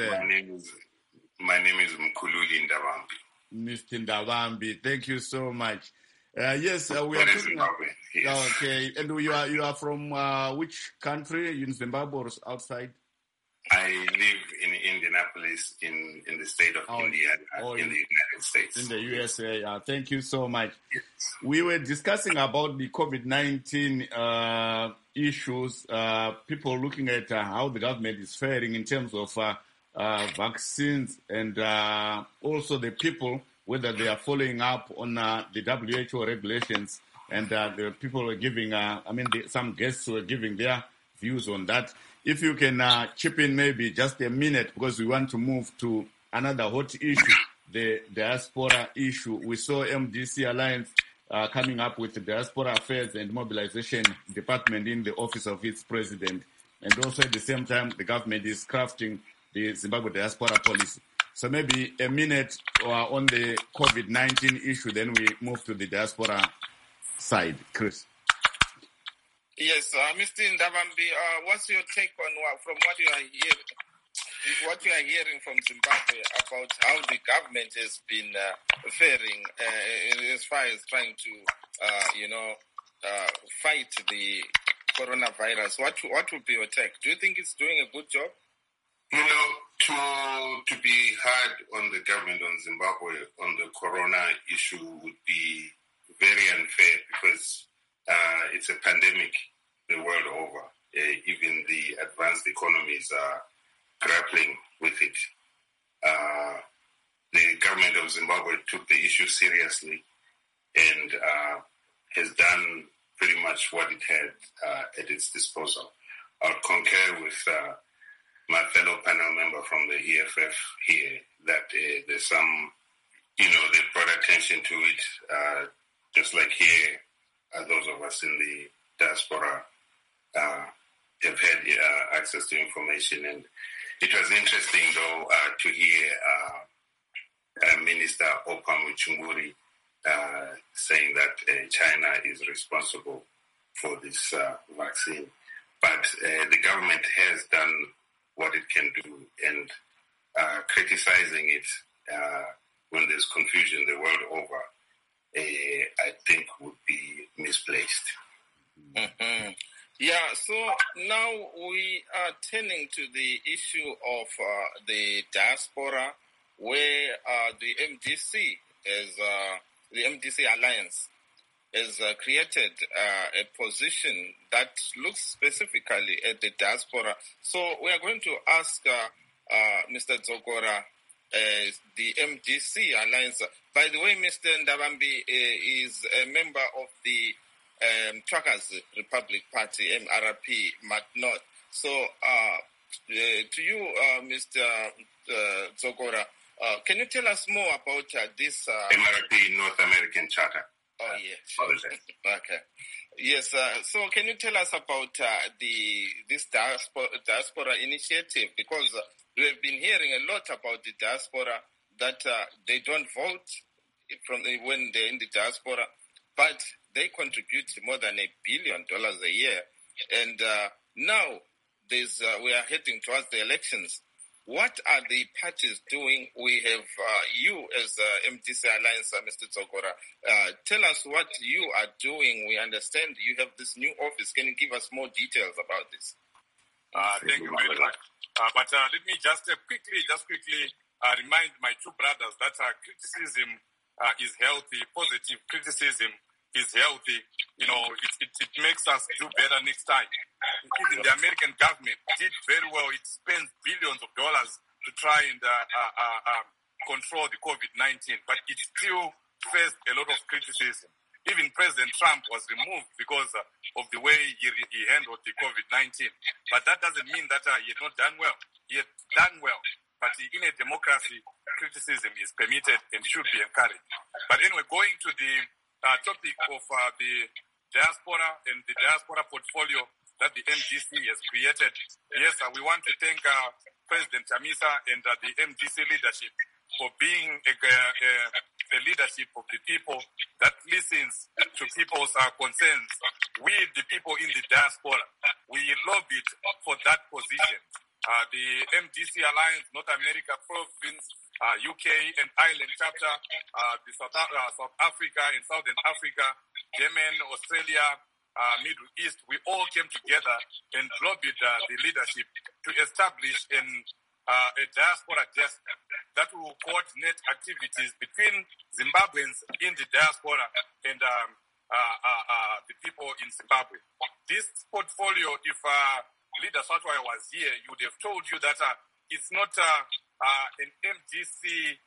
My name is Mkhululi Ndavambi. Mr. Ndavambi, thank you so much. Yes, we are talking Zimbabwe. Yes. Okay, and you are from which country? In Zimbabwe or outside? I live in Indianapolis in the state of Indiana, in the United States. In the USA. Thank you so much. Yes. We were discussing about the COVID-19 issues, people looking at how the government is faring in terms of vaccines, and also the people, whether they are following up on the WHO regulations, and the people are giving, some guests were giving their views on that. If you can chip in maybe just a minute, because we want to move to another hot issue, the diaspora issue. We saw MDC Alliance coming up with the Diaspora Affairs and Mobilization Department in the office of its president. And also at the same time, the government is crafting the Zimbabwe diaspora policy. So maybe a minute on the COVID-19 issue, then we move to the diaspora side. Chris. Yes, Mr. Ndabambi, what's your take on from what you are hearing from Zimbabwe about how the government has been faring as far as trying to, fight the coronavirus? What would be your take? Do you think it's doing a good job? To be hard on the government on Zimbabwe on the corona issue would be very unfair because it's a pandemic the world over. Even the advanced economies are grappling with it. The government of Zimbabwe took the issue seriously and has done pretty much what it had at its disposal. I'll concur with my fellow panel member from the EFF here that there's some, they brought attention to it, just like here, those of us in the diaspora have had access to information. And it was interesting, though, to hear Minister Opamu Chunguri saying that China is responsible for this vaccine. But the government has done what it can do, and criticizing it when there's confusion the world over, I think would be misplaced. Mm-hmm. Yeah, so now we are turning to the issue of the diaspora, where the MDC Alliance has created a position that looks specifically at the diaspora. So we are going to ask Mr. Dzogora, the MDC Alliance. By the way, Mr. Ndabambi is a member of the Truckers Republic Party, MRP, MatNorth. So to you, Mr. Dzogora, can you tell us more about this? MRP, North American Charter. Oh, yeah. Okay. Yes. So can you tell us about this diaspora initiative? Because we have been hearing a lot about the diaspora, that they don't vote when they're in the diaspora, but they contribute more than $1 billion a year. And now we are heading towards the elections. What are the parties doing? We have you as MDC Alliance, Mr. Dzogora. Tell us what you are doing. We understand you have this new office. Can you give us more details about this? Thank you very much. But let me just quickly remind my two brothers that criticism is healthy. Positive criticism is healthy. It makes us do better next time. Even the American government did very well. It spends billions of dollars to try and control the COVID-19, but it still faced a lot of criticism. Even President Trump was removed because of the way he handled the COVID-19. But that doesn't mean that he had not done well. He had done well. But in a democracy, criticism is permitted and should be encouraged. But anyway, going to the topic of the diaspora and the diaspora portfolio that the MDC has created. Yes, we want to thank President Chamisa and the MDC leadership for being a leadership of the people that listens to people's concerns. We, the people in the diaspora, we lobbied for that position. The MDC Alliance, North America Province, UK and Ireland chapter, the South Africa and Southern Africa, Yemen, Australia, Middle East, we all came together and lobbied the leadership to establish a diaspora desk that will coordinate activities between Zimbabweans in the diaspora and the people in Zimbabwe. This portfolio, if Leader Satwai was here, he would have told you that it's not an MDC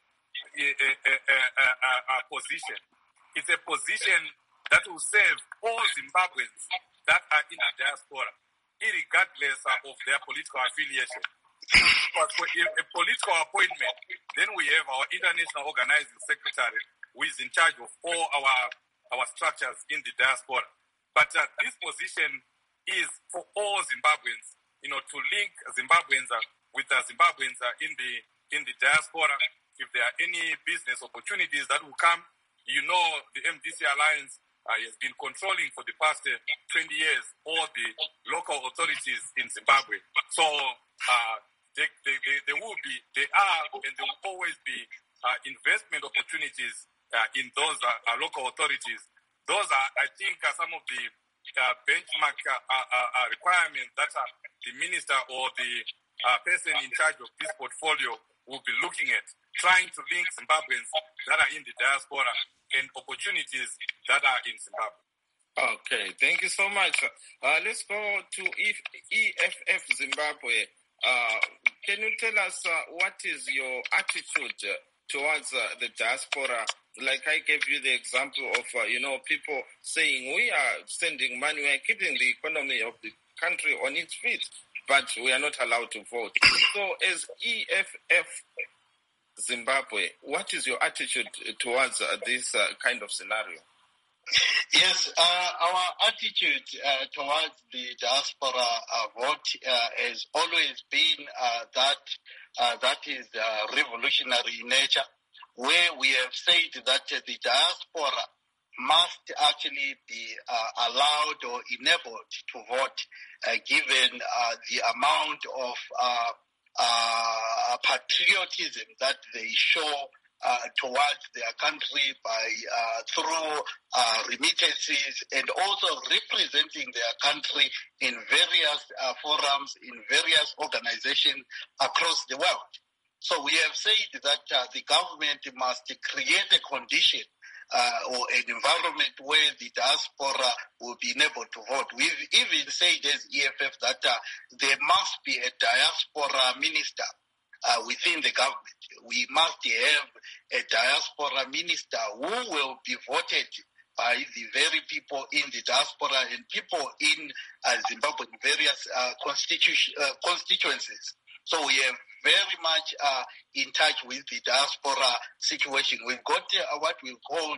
position. It's a position that will serve all Zimbabweans that are in the diaspora, irregardless of their political affiliation. But for a political appointment, then we have our international organizing secretary, who is in charge of all our structures in the diaspora. But this position is for all Zimbabweans, to link Zimbabweans with Zimbabweans in in the diaspora, if there are any business opportunities that will come, the MDC Alliance has been controlling for the past 20 years all the local authorities in Zimbabwe. So there are, and there will always be investment opportunities in those local authorities. Those are, I think, some of the benchmark requirements that the minister or the person in charge of this portfolio will be looking at, trying to link Zimbabweans that are in the diaspora and opportunities that are in Zimbabwe. Okay, thank you so much. Let's go to EFF Zimbabwe. Can you tell us what is your attitude towards the diaspora? Like I gave you the example of, people saying we are sending money, we are keeping the economy of the country on its feet, but we are not allowed to vote. So as EFF Zimbabwe, what is your attitude towards this kind of scenario? Yes, our attitude towards the diaspora vote has always been that is revolutionary in nature, where we have said that the diaspora must actually be allowed or enabled to vote, given the amount of patriotism that they show towards their country by through remittances, and also representing their country in various forums, in various organizations across the world. So we have said that the government must create a condition or an environment where the diaspora will be enabled to vote. We've even said as EFF that there must be a diaspora minister within the government. We must have a diaspora minister who will be voted by the very people in the diaspora and people in Zimbabwe in various constituencies. So we have very much in touch with the diaspora situation. We've got what we called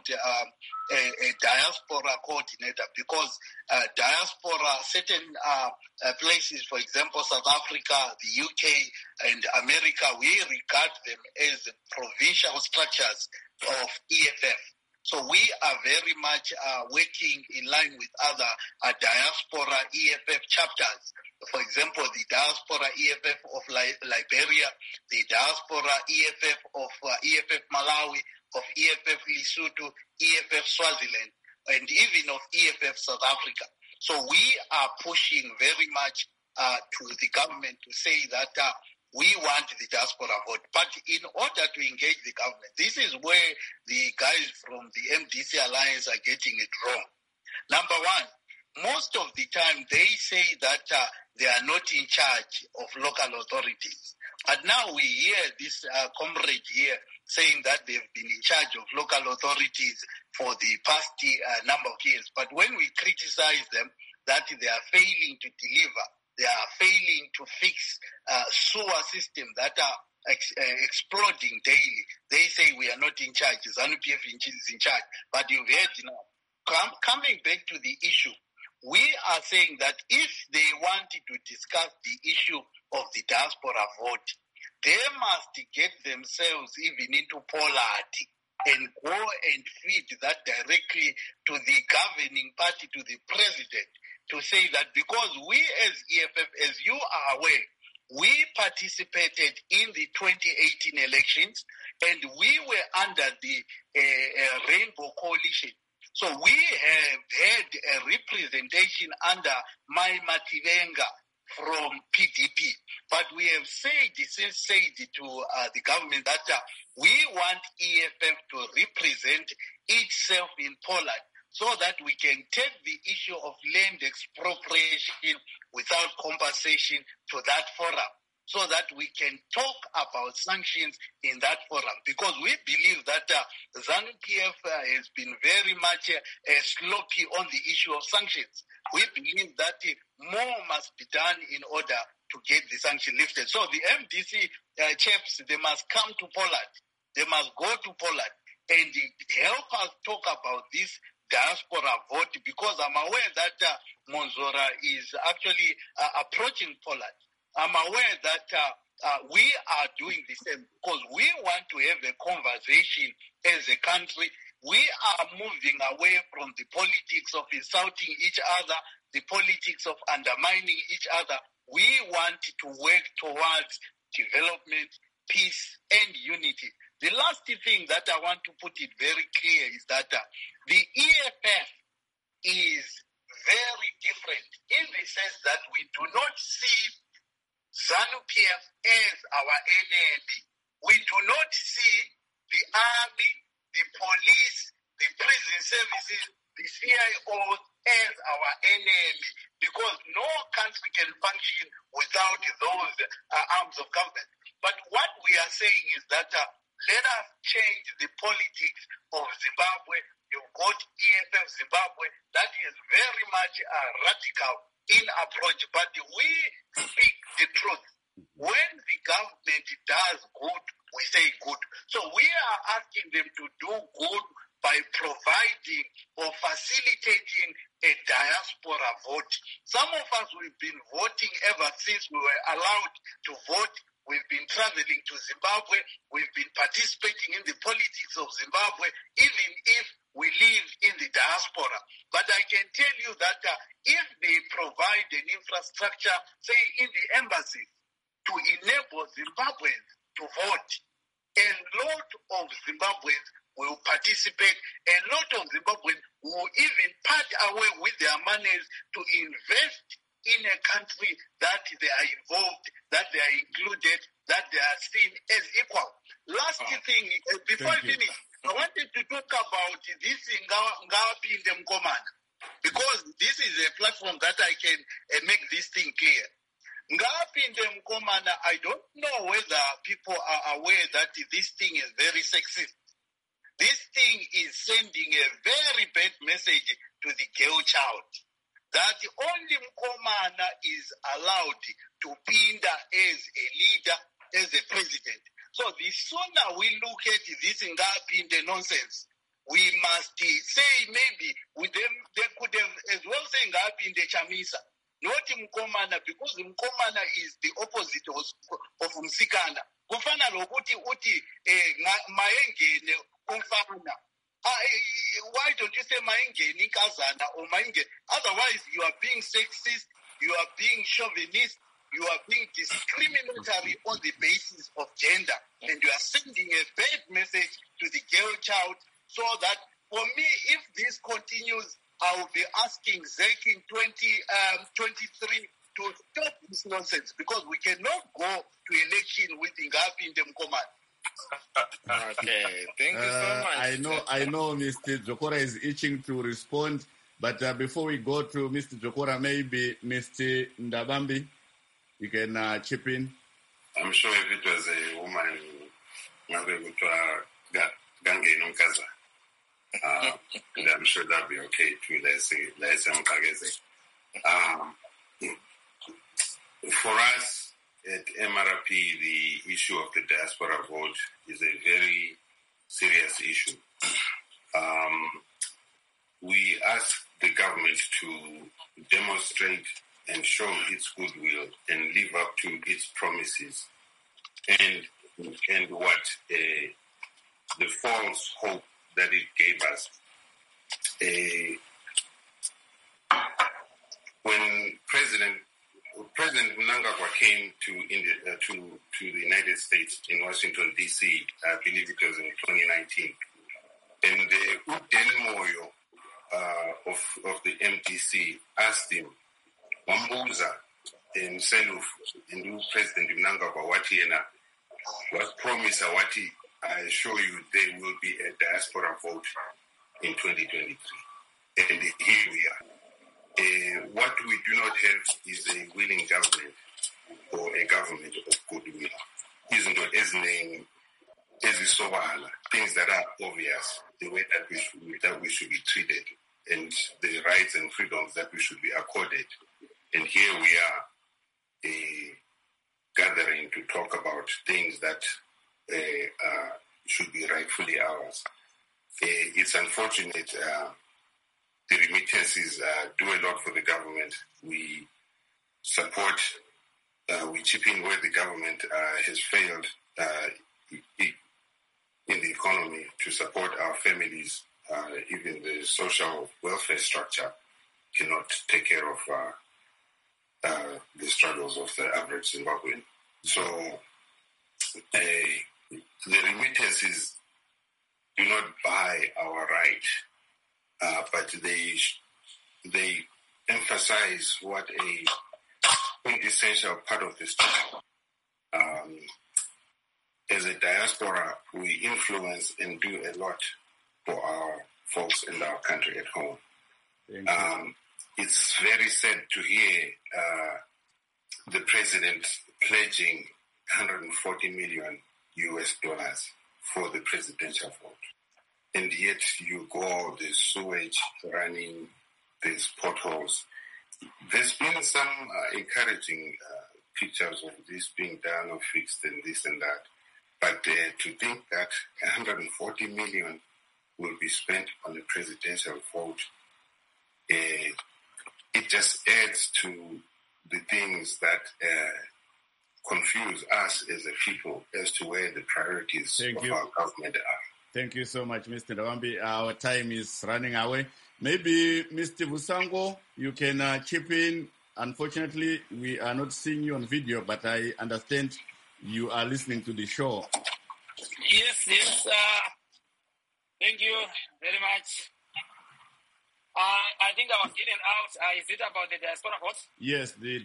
a diaspora coordinator, because diaspora, certain places, for example, South Africa, the UK, and America, we regard them as provincial structures of EFF. So we are very much working in line with other diaspora EFF chapters. For example, the diaspora EFF of Liberia, the diaspora EFF of EFF Malawi, of EFF Lesotho, EFF Swaziland, and even of EFF South Africa. So we are pushing very much to the government to say that we want the diaspora vote. But in order to engage the government, this is where the guys from the MDC Alliance are getting it wrong. Number one, most of the time they say that they are not in charge of local authorities. But now we hear this comrade here saying that they've been in charge of local authorities for the past number of years. But when we criticize them that they are failing to deliver, they are failing to fix sewer system that are exploding daily, they say we are not in charge. ZANU-PF is in charge. But you've heard now. Coming back to the issue, we are saying that if they wanted to discuss the issue of the diaspora vote, they must get themselves even into polarity and go and feed that directly to the governing party, to the president, to say that because we as EFF, as you are aware, we participated in the 2018 elections and we were under the Rainbow Coalition. So we have had a representation under Mai Mativenga from PDP. But we have said to the government that we want EFF to represent itself in Poland so that we can take the issue of land expropriation without compensation to that forum, so that we can talk about sanctions in that forum. Because we believe that ZANU-PF has been very much sloppy on the issue of sanctions. We believe that more must be done in order to get the sanction lifted. So the MDC chaps, they must come to Poland. They must go to Poland and help us talk about this diaspora vote, because I'm aware that Monzora is actually approaching Poland. I'm aware that we are doing the same because we want to have a conversation as a country. We are moving away from the politics of insulting each other, the politics of undermining each other. We want to work towards development, peace, and unity. The last thing that I want to put it very clear is that the EFF is very different in the sense that we do not see ZANU-PF as our enemy. We do not see the army, the police, the prison services, the CIOs as our enemy, because no country can function without those arms of government. But what we are saying is that let us change the politics of Zimbabwe. You've got EFF Zimbabwe. That is very much radical in approach, but we speak the truth. When the government does good, we say good. So we are asking them to do good by providing or facilitating a diaspora vote. Some of us, we've been voting ever since we were allowed to vote. We've been traveling to Zimbabwe. We've been participating in the politics of Zimbabwe, even if we live in the diaspora. But I can tell you that if they provide an infrastructure, say in the embassies, to enable Zimbabweans to vote, a lot of Zimbabweans will participate. A lot of Zimbabweans will even part away with their monies to invest in a country that they are involved, that they are included, that they are seen as equal. Last thing, before I finish, I wanted to talk about this Ngawapinde Mkomana, because this is a platform that I can make this thing clear. Ngawapinde Mkomana, I don't know whether people are aware that this thing is very sexist. This thing is sending a very bad message to the girl child, that only Mkomana is allowed to pinda as a leader, as a president. So the sooner we look at this Ngawapinde nonsense, we must say maybe with them, they could have as well say Ngawapinde Chamisa, not Mkomana, because Mkomana is the opposite of Msikana. Kufana lokuti uti maengene umfana. Why don't you say maengene kazana or maengene? Otherwise, you are being sexist, you are being chauvinist, you are being discriminatory on the basis of gender, and you are sending a bad message to the girl child. So that for me, if this continues, I will be asking ZEC in 2023 to stop this nonsense, because we cannot go to election with Ngawapinde Mkomana. Okay, thank you so much. I know Mr. Jokora is itching to respond, but before we go to Mr. Jokora, maybe Mr. Ndabambi, you can chip in. I'm sure if it was a woman, I'm sure that'd be okay too. Let's say for us at MRP, the issue of the diaspora vote is a very serious issue. We ask the government to demonstrate and show its goodwill and live up to its promises and what the false hope that it gave us. When President Mnangagwa came to the United States in Washington, D.C., I believe it was in 2019, and Uden Moyo of the MDC asked him, Wambuza and Seluf and President Mnangagwa what promise I assure you there will be a diaspora vote in 2023. And here we are. What we do not have is a willing government or a government of goodwill. Isn't it as name as things that are obvious, the way that we should be treated, and the rights and freedoms that we should be accorded. And here we are gathering to talk about things that should be rightfully ours. It's unfortunate. The remittances do a lot for the government. We support we chip in where the government has failed in the economy to support our families. Even the social welfare structure cannot take care of the struggles of the average Zimbabwean. So the remittances do not buy our right, but they emphasize what a quintessential part of the struggle. As a diaspora, we influence and do a lot for our folks in our country at home. It's very sad to hear the president pledging $140 million for the presidential vote. And yet you go, there's sewage running, there's potholes. There's been some encouraging pictures of this being done or fixed and this and that. But to think that $140 million will be spent on the presidential vote, it just adds to the things that confuse us as a people as to where the priorities of our government are. Thank you so much, Mr. Ndawambi. Our time is running away. Maybe Mr. Vusango, you can chip in. Unfortunately, we are not seeing you on video, but I understand you are listening to the show. Yes. Thank you very much. I think I was in and out. Is it about the diaspora vote? Yes, the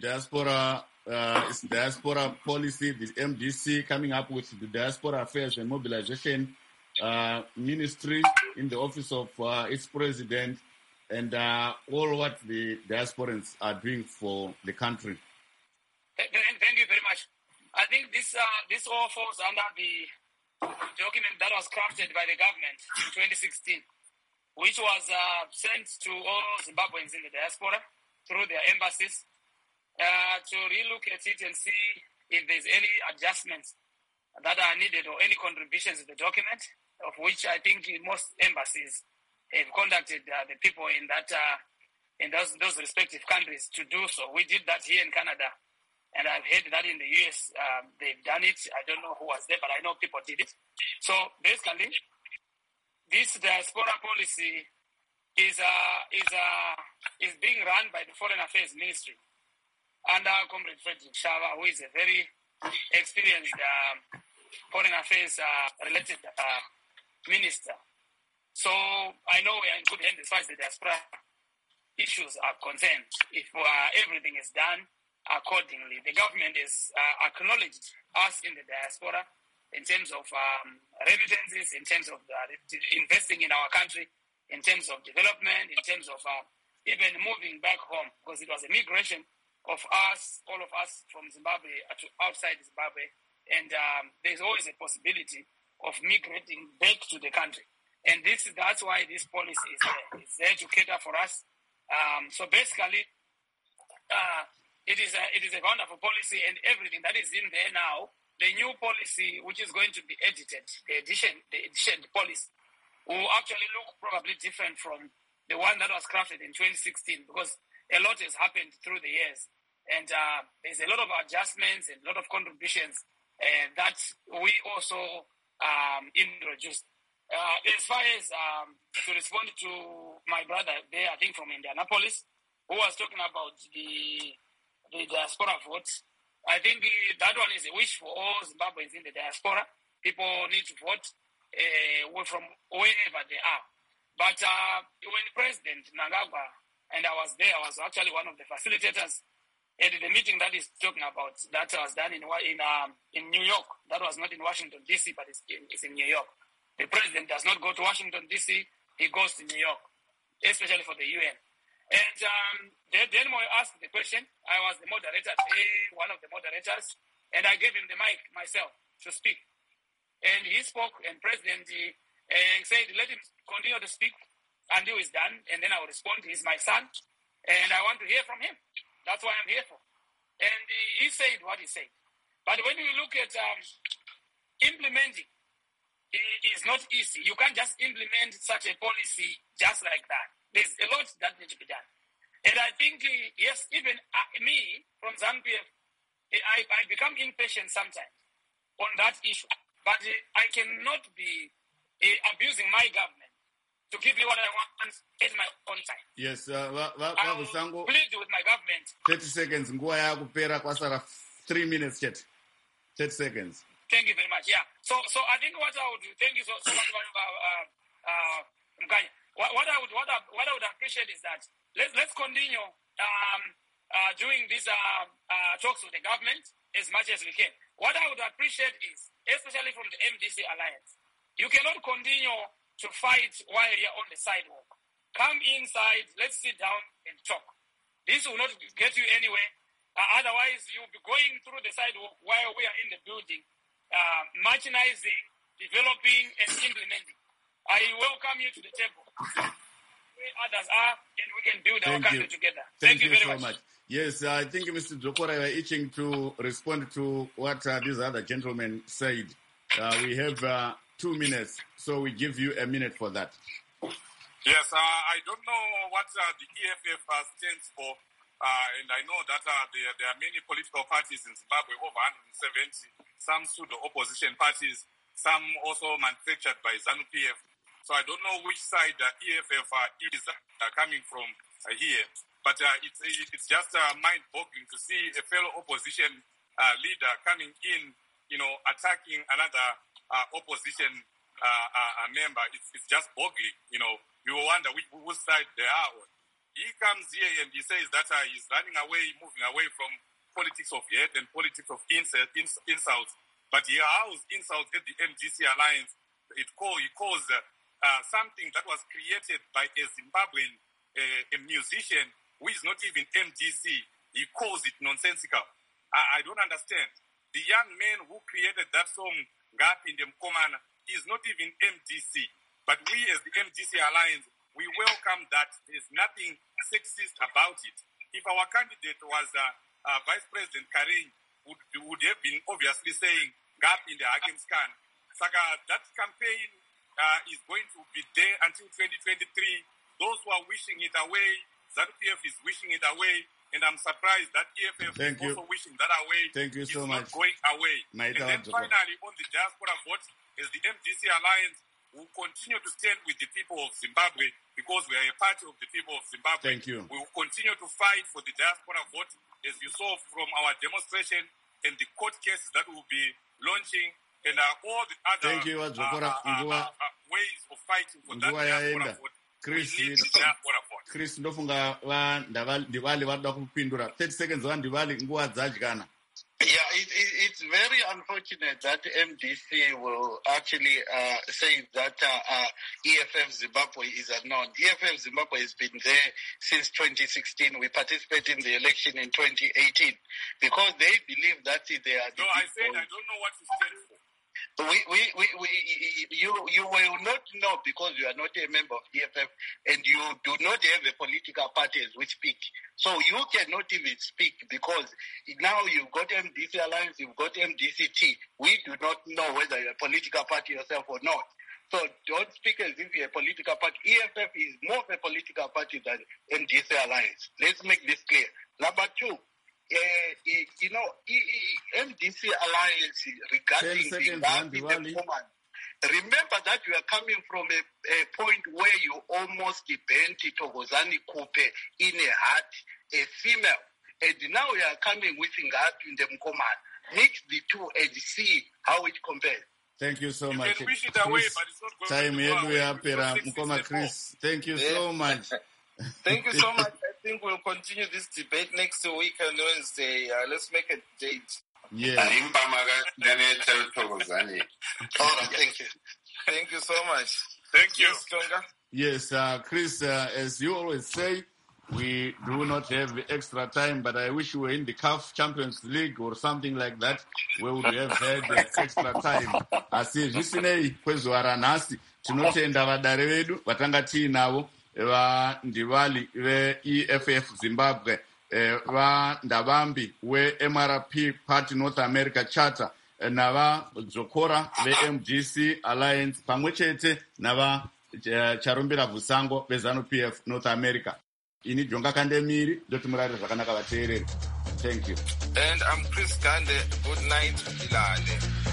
diaspora policy, the MDC coming up with the Diaspora Affairs and Mobilization Ministry in the office of its president, and all what the diasporans are doing for the country. Thank you very much. I think this all falls under the document that was crafted by the government in 2016, which was sent to all Zimbabweans in the diaspora through their embassies to relook at it and see if there's any adjustments that are needed or any contributions to the document, of which I think most embassies have contacted the people in those respective countries to do so. We did that here in Canada, and I've heard that in the US they've done it. I don't know who was there, but I know people did it. So basically, this diaspora policy is being run by the Foreign Affairs Ministry under Comrade Frederick Shava, who is a very experienced foreign affairs related minister. So I know we are in good hands as far as the diaspora issues are concerned. If everything is done accordingly, the government has acknowledged us in the diaspora in terms of remittances, in terms of investing in our country, in terms of development, in terms of even moving back home, because it was a migration of us, all of us from Zimbabwe to outside Zimbabwe, and there's always a possibility of migrating back to the country. And that's why this policy is there. It's there to cater for us. So basically, it is a wonderful policy, and everything that is in there now, the new policy, which is going to be edited, the edition policy, will actually look probably different from the one that was crafted in 2016, because a lot has happened through the years. And there's a lot of adjustments and a lot of contributions that we also introduced. As far as to respond to my brother there, I think from Indianapolis, who was talking about the diaspora votes, I think that one is a wish for all Zimbabweans in the diaspora. People need to vote from wherever they are. But when President Mnangagwa, and I was there, I was actually one of the facilitators at the meeting that he's talking about, that was done in New York. That was not in Washington, D.C., but it's in New York. The president does not go to Washington, D.C., he goes to New York, especially for the UN. And then when I asked the question, I was the moderator, one of the moderators, and I gave him the mic myself to speak. And he spoke, and President said, let him continue to speak until he's done, and then I will respond. He's my son, and I want to hear from him. That's what I'm here for. And he said what he said. But when you look at implementing, it is not easy. You can't just implement such a policy just like that. There's a lot that needs to be done. And I think, yes, even me from Zambia, I become impatient sometimes on that issue. But I cannot be abusing my government to give me what I want at my own time. Yes, I'll plead with my government. 30 seconds. Nguwa yakupera kwasara 3 minutes yet. 30 seconds. Thank you very much. Yeah. So I think what I would do. Thank you so much, Mkanya. What I would appreciate is that let's continue doing these talks with the government as much as we can. What I would appreciate is, especially from the MDC Alliance, you cannot continue to fight while you're on the sidewalk. Come inside, let's sit down and talk. This will not get you anywhere. Otherwise, you'll be going through the sidewalk while we are in the building, marginalizing, developing, and implementing. I welcome you to the table. Where others are, and we can build our country together. Thank you very much. Yes, I think Mr. Dzokora, you are itching to respond to what these other gentlemen said. We have 2 minutes, so we give you a minute for that. Yes, I don't know what the EFF stands for, and I know that there are many political parties in Zimbabwe, over 170, some pseudo-opposition parties, some also manufactured by ZANU-PF. So I don't know which side the EFF is coming from here. But it's just mind-boggling to see a fellow opposition leader coming in, attacking another opposition member. It's just boggling, You wonder which side they are on. He comes here and he says that he's running away, moving away from politics of hate and politics of insults. But he housed insults at the MDC Alliance. He calls something that was created by a Zimbabwean a musician who is not even MDC. He calls it nonsensical. I don't understand. The young man who created that song, Ngapinde Mkomana, is not even MDC. But we as the MDC Alliance, we welcome that. There's nothing sexist about it. If our candidate was Vice President Karen, would have been obviously saying, Ngapinde Hakemskan. Saka, that campaign is going to be there until 2023. Those who are wishing it away, ZANU-PF is wishing it away, and I'm surprised that EFF is also wishing that away. Thank you so much. Not going away. And then finally, on the diaspora vote, as the MDC Alliance, will continue to stand with the people of Zimbabwe because we are a party of the people of Zimbabwe. Thank you. We will continue to fight for the diaspora vote, as you saw from our demonstration and the court cases that we will be launching, and all the other ways of fighting for that diaspora vote. Chris, ndofunga Ndivali vada kupindura 30 seconds Ndivali nguwa dzadykana. Yeah, it's very unfortunate that MDC will actually say that EFF Zimbabwe is unknown. EFF Zimbabwe has been there since 2016. We participated in the election in 2018 because they believe that they are. No, I said I don't know what you stand for. You will not know because you are not a member of EFF and you do not have a political party as we speak. So you cannot even speak because now you've got MDC Alliance, you've got MDCT. We do not know whether you're a political party yourself or not. So don't speak as if you're a political party. EFF is more of a political party than MDC Alliance. Let's make this clear. Number two, MDC Alliance regarding the woman. Remember that you are coming from a point where you almost bent Thokozani Kupe in a heart, a female, and now you are coming with Ngapinde Mkomana. Mix the two and see how it compares. Thank you so you much. Can wish it away, but it's not going to go away. Mkoma Chris, thank you so much. Thank you so much. I think we'll continue this debate next week on Wednesday. Let's make a date. Yeah. All right, thank you. Thank you so much. Thank you. Yes, Chris, as you always say, we do not have extra time, but I wish we were in the CAF Champions League or something like that, where we would have had extra time. Asi zvisinei kwezuva ranhasi tinotenda vadare vedu vatanga tiinavo vaNdivali ve-EFF Zimbabwe, vaNdavambi we-MRP Party North America Charter, navaDzokora ve-MDC Alliance pamwe chete navaCharumbira Vusango ve-ZANU-PF North America. Ini Jonga Kandemiri ndoti murari zvakanaka vateereri. Thank you. And I'm Chris Gande. Good night, Bilale.